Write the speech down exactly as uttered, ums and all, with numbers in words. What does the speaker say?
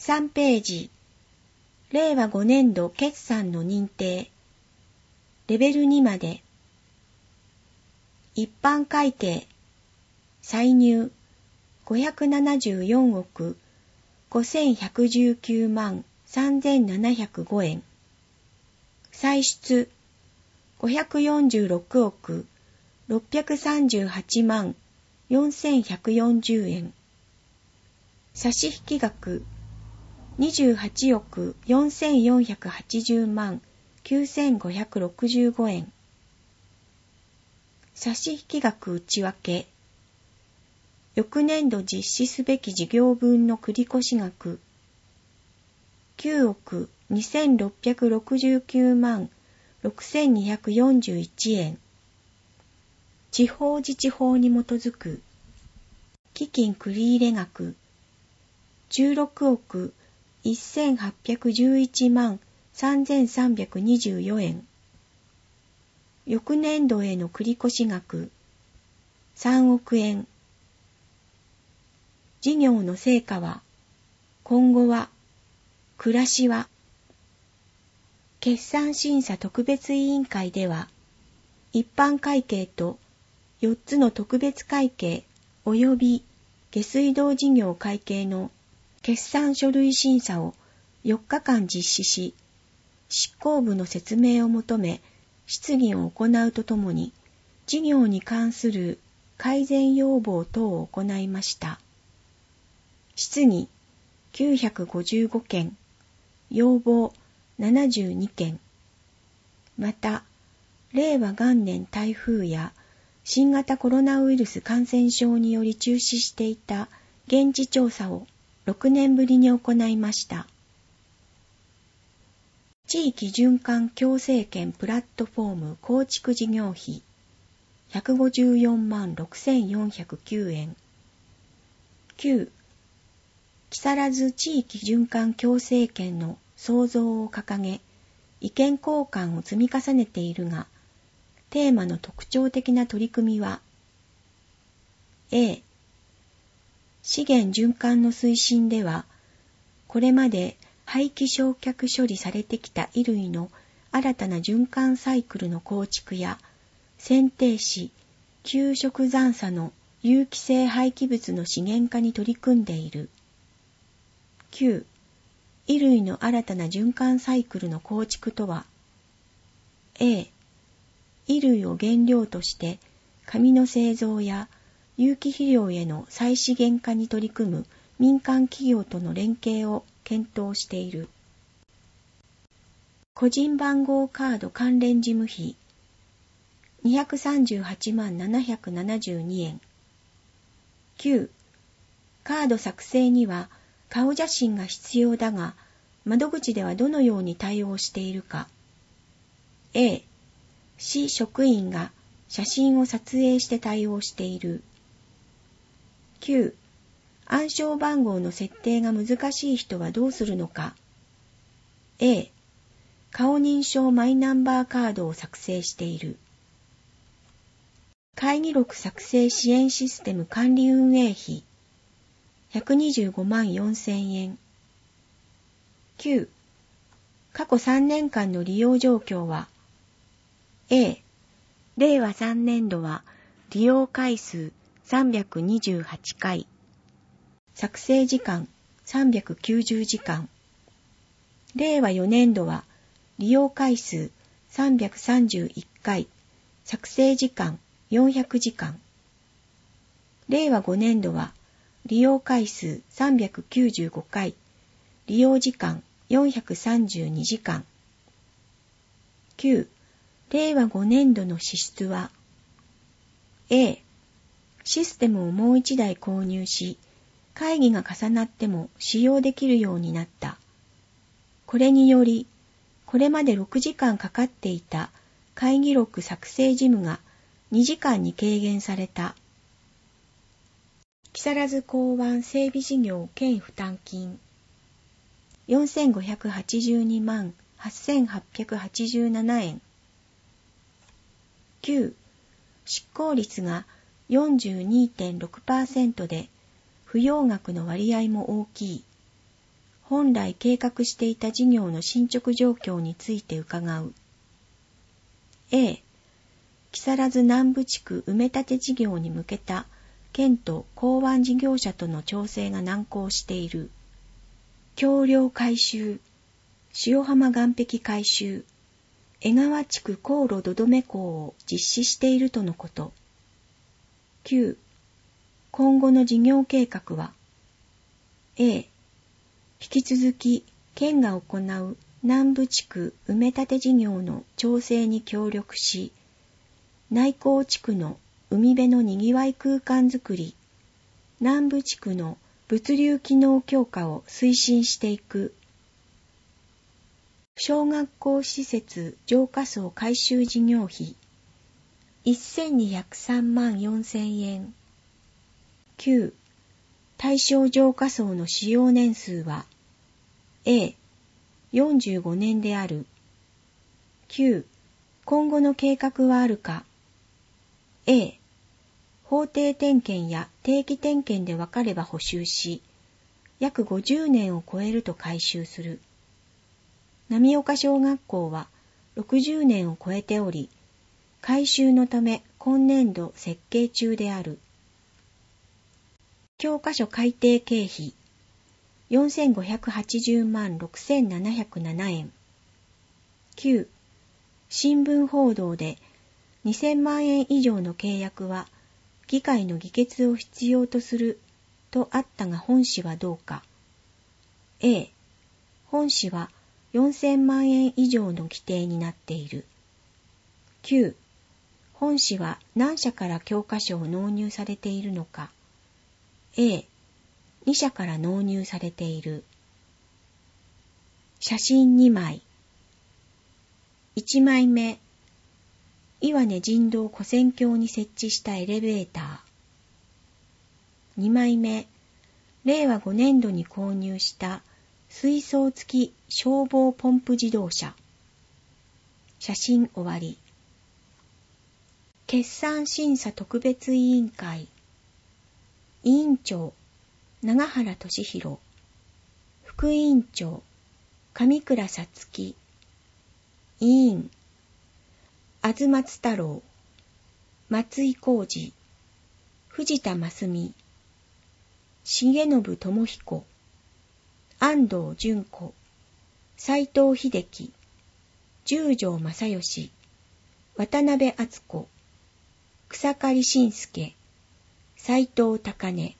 算ページ、れいわごねんど決算の認定、レベルにまで、一般会計、歳入ごひゃくななじゅうよんおくごせんひゃくじゅうきゅうまんさんぜんななひゃくごえん、歳出ごひゃくよんじゅうろくおくろっぴゃくさんじゅうはちまんよんせんひゃくよんじゅうえん、差引額にじゅうはちおくよんせんよんひゃくはちじゅうまんきゅうせんごひゃくろくじゅうごえん、差引額内訳、翌年度実施すべき事業分の繰越額きゅうおくにせんろっぴゃくろくじゅうきゅうまんろくせんにひゃくよんじゅういちえん、地方自治法に基づく基金繰入額じゅうろくおくせんはっぴゃくじゅういちまんさんぜんさんびゃくにじゅうよんえん、翌年度への繰越額さんおくえん、事業の成果は、今後は、暮らしは、決算審査特別委員会では、一般会計とよっつの特別会計及び下水道事業会計の決算書類審査をよっかかん実施し、執行部の説明を求め、質疑を行うとともに、事業に関する改善要望等を行いました。質疑きゅうひゃくごじゅうごけん、要望ななじゅうにけん。また、令和元年台風や新型コロナウイルス感染症により中止していた現地調査をろくねんぶりに行いました。地域循環共生圏プラットフォーム構築事業費ひゃくごじゅうよんまんろくせんよんひゃくきゅうえん。きゅう木更津地域循環共生圏の創造を掲げ、意見交換を積み重ねているが、テーマの特徴的な取り組みは、A、資源循環の推進では、これまで廃棄焼却処理されてきた衣類の新たな循環サイクルの構築や、選定し、給食残差の有機性廃棄物の資源化に取り組んでいる。きゅう衣類の新たな循環サイクルの構築とは、A、衣類を原料として紙の製造や有機肥料への再資源化に取り組む民間企業との連携を検討している。個人番号カード関連事務費にひゃくさんじゅうはちまんななひゃくななじゅうにえん。きゅうカード作成には顔写真が必要だが、窓口ではどのように対応しているか。A、市職員が写真を撮影して対応している。きゅう暗証番号の設定が難しい人はどうするのか。A、顔認証マイナンバーカードを作成している。会議録作成支援システム管理運営費ひゃくにじゅうごまんよんせんえん。きゅう過去さんねんかんの利用状況は A、れいわさんねんどは利用回数さんびゃくにじゅうはちかい、作成時間さんびゃくきゅうじゅうじかん、れいわよねんどは利用回数さんびゃくさんじゅういっかい、作成時間よんひゃくじかん、れいわごねんどは利用回数さんびゃくきゅうじゅうごかい、利用時間よんひゃくさんじゅうにじかん。きゅうれいわごねんどの支出は A、システムをもう一台購入し、会議が重なっても使用できるようになった。これにより、これまでろくじかんかかっていた会議録作成事務がにじかんに軽減された。木更津港湾整備事業兼負担金よんせんごひゃくはちじゅうにまんはっせんはっぴゃくはちじゅうななえん。きゅう執行率が よんじゅうにてんろくパーセント で、不要額の割合も大きい。 本来計画していた事業の進捗状況について伺う。A、木更津南部地区埋め立て事業に向けた県と港湾事業者との調整が難航している。橋梁改修、塩浜岸壁改修、江川地区高炉土留工を実施しているとのこと。きゅう、今後の事業計画は A、引き続き県が行う南部地区埋め立て事業の調整に協力し、内港地区の海辺のにぎわい空間づくり、南部地区の物流機能強化を推進していく。小学校施設浄化槽改修事業費せんにひゃくさんまんよんせんえん。きゅう、対象浄化槽の使用年数は A、よんじゅうごねんである。きゅう、今後の計画はあるか。A、法定点検や定期点検で分かれば補修し、約ごじゅうねんを超えると改修する。浪岡小学校はろくじゅうねんを超えており、改修のため今年度設計中である。教科書改訂経費よんせんごひゃくはちじゅうまんろくせんななひゃくななえん。きゅう、新聞報道でにせんまんえん以上の契約は議会の議決を必要とするとあったが本紙はどうか。A、本紙はよんせんまんえん以上の規定になっている。きゅう、本紙は何社から教科書を納入されているのか。A、に社から納入されている。写真にまい。いちまいめ、岩根神道古戦橋に設置したエレベーター。にまいめ、れいわごねんどに購入した水槽付き消防ポンプ自動車。写真終わり。決算審査特別委員会。委員長、永原俊弘。副委員長、上倉さつき。委員、東松太郎。松井浩二。藤田真澄。重信智彦。安藤純子、斉藤秀樹、十条正義、渡辺敦子、草刈慎介、斉藤高根。